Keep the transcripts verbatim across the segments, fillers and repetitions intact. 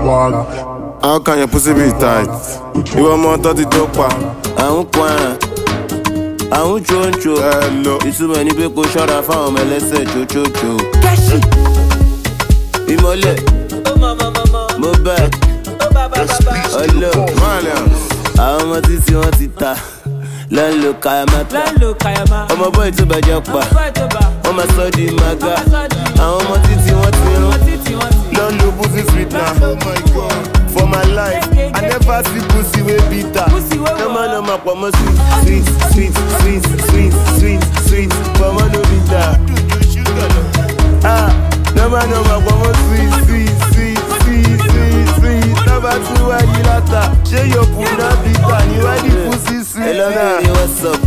How can your pussy be tight? You want more thirty dopa? I don't want. I don't choncho. Hello. It's too many people shut up for me. Let's say cho cho cho. Kashi. Imole. Oh mama mama. Mobile. Oh baba baba. Hello. Malians. Àwọn ọmọ títí wọ́n ti ta lọ́n lo kayamata. Lọ́n lo kayama. Ọmọ bọ́ọ̀ tó bàjẹ́ pa. Ọmọ bọ́ọ̀ tó bà. Wọ́n máa sọ di maga. Wọ́n máa sọ di. Àwọn ọmọ títí wọ́n ti rún. Ọmọ títí wọ́n ti. Lọ́n lo pussy sweet now. Oh my God. For my life, I never see pussy way bitter. Pussy wey No man wọ́n. no ma pọ̀ mọ́ sweet sweet sweet sweet sweet sweet sweet pọ̀ mọ́ no bitter. Ah, no man no ma pọ̀ mọ́ sweet sweet sweet sweet sweet sweet. Number two wá yí látà. Ṣé yóò pù náà bitter? Ni wá di pussy sweet Hello now. baby, what's up?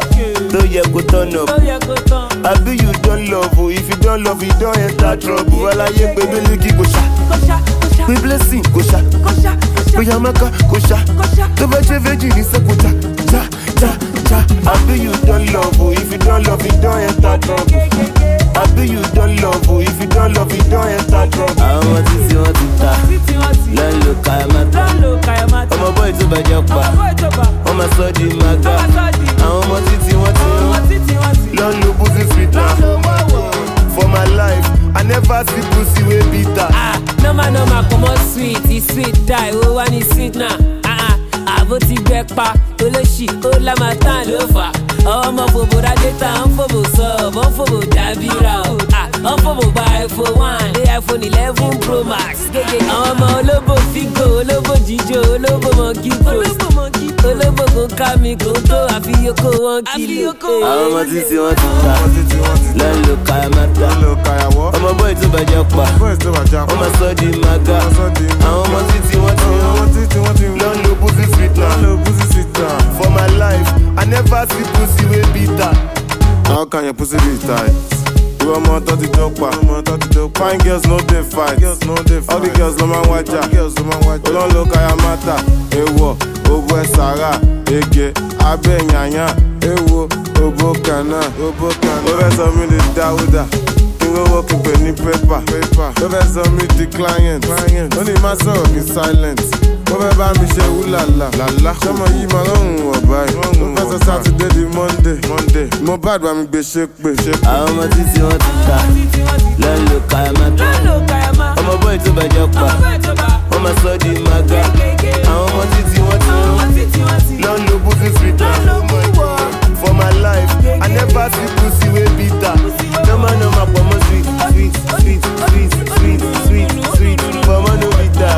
Tó yẹ kó turn up. Ó yẹ kó tán. Àbí you don love o, if you don love you don enter trouble. Aláyé pé mílíkì kò ṣá, Kọ́ṣá kọ́ṣá. pé blessing kò ṣá, Kọ́ṣá kọ́ṣá. pé yamaka kò ṣá. Kọ́ṣá. Tó bá jẹ́ méjì ní sẹ́kùn já, já, já, já. Àbí you don love o, if you don love you don enter trouble. Àbí you don love o, if you don love you don enter trouble. Àwọn ọmọ títí wọ́n ti ta, Títí wọ́n ti. lọ́n lo kayamata. Lọ́n lo kayamata. Ọmọ bọ́ọ̀ tó bàjẹ́ pa, Ọmọ bọ́ọ̀ tó bà. wọ́n máa sọ di maga. Wọ́n máa sọ di. Àwọn ọmọ títí wọ́n ti Ọmọ rún. títí wọ́n ti. Lọ́n lo pussy sweet Lọ́n now. lo wọ́wọ́. For my life, I never see pussy way bitter. Ah, normal normal comot sweet, e sweet die, ó wá ní sweet náà. Ah ah, àbó ti gbẹ pa, olóṣì, ó lámàtán ló fà. Ọmọ fòbò rádétà, ń fòbò sọ̀bọ̀, ń fòbò dàbíra o. Ah, ń fòbò gba iPhone one, dé iPhone eleven Pro Max. Gègé àwọn ọmọ olóbò fígò, olóbò jíjó, olóbò monkey post. Olóbò kò ká mi kò tó àfihàn wọn kìlò. Àwọn ọmọ títí wọ́n ti ta, lọ́n lo kayamata. Lọ́n lo kayawọ́. Ọmọ bọ́ọ̀ tó bàjẹ́ pa, Boys tó bàjẹ́ wọ́n pa. máa sọ di maga. Wọ́n sọ di maga. Àwọn ọmọ títí wọ́n ti rún. Àwọn títí wọ́n ti rún. Lọ́n lo pussy sweet now. Lọ́n lo pussy sweet now. For my life, I never see pussy way bitter. How can your pussy be tight? You want more thirty dopa? Fine girls no dey fight. All the girls no man watch out. Olon lo kayamata. Ewo, obo esara, ege, abe nyanya. Ewo, obo kana, obo kana. Ó fẹ́ sọ mí di Dáúdà. Go working penny paper, paper. Ó fẹ́ sọ mí di client, client. Ó ní má sọ̀rọ̀ kí silent. Ó fẹ́ bá mi ṣe wúlàlà, làlá. Ṣọmọ yìí máa lọ́rùn ọ̀bá yìí. Ó fẹ́ sọ Saturday di Monday, Monday. Mo bá àgbà mi gbé ṣe pé, ṣe pé. Àwọn ọmọ títí wọ́n ti ta, lọ́n lo kayamata. Lọ́n lo kayama. Ọmọ bọ́ọ̀ tó bàjẹ́ pa, Ọmọ bọ́ọ̀ tó bà. wọ́n máa sọ di maga. Àwọn ọmọ títí wọ́n ti Ọmọ rún. títí wọ́n ti. Lọ́n lo pussy sweet Lọ́n now. lo wọ́wọ́. For my life, I never see pussy way bitter. No man no ma pọ̀ mọ́ sweet sweet sweet sweet sweet sweet sweet pọ̀ mọ́ no bitter.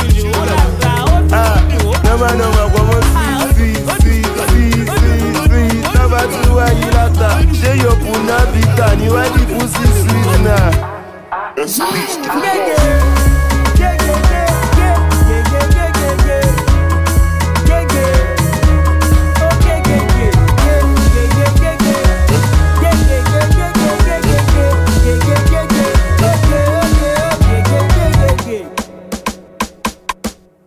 Ah, No man no ma pọ̀ mọ́ sweet sweet sweet sweet sweet. Number two wá yí látà. Ṣé yóò pù náà bitter? Ni wá di pussy sweet now. Gègé.